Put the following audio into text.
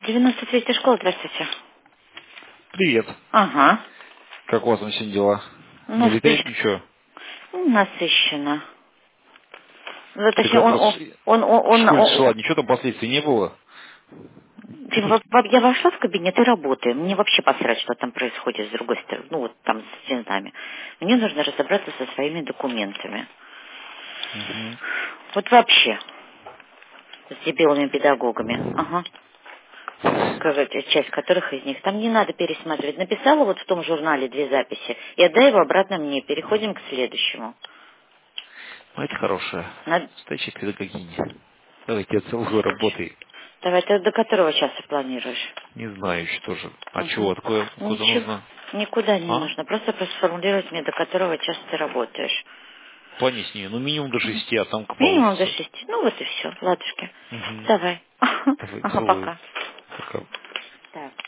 93-я школа, здравствуйте. Привет. Ага. Как у вас там сегодня дела? Не летает Насыщенно. ничего? Насыщенно. Ну, Ты точнее, как раз в школе шла, ничего там последствий не было? я вошла в кабинет и работаю. Мне вообще посрать, что там происходит с другой стороны, ну вот там с стенами. Мне нужно разобраться со своими документами. Угу. Вот вообще. С дебилами педагогами. Ага. Скажите, часть которых из них. Там не надо пересматривать. Написала вот в том журнале 2 записи. И отдай его обратно мне. Переходим к следующему. Ну, это хорошая. Надо... Настоящая педагогиня. Давай, я целую работай. Давай, ты до которого часа планируешь? Не знаю еще тоже. А Угу. чего такое? Куда Ничего. нужно? Никуда не А? нужно. Просто сформулировать мне, до которого часа ты работаешь. В плане с ней. Ну, минимум до Мгм. 6, а там как Минимум до получится. 6. Ну вот и все. Ладушки. Угу. Давай. Давай, Ага, целую. пока. Пока. Так.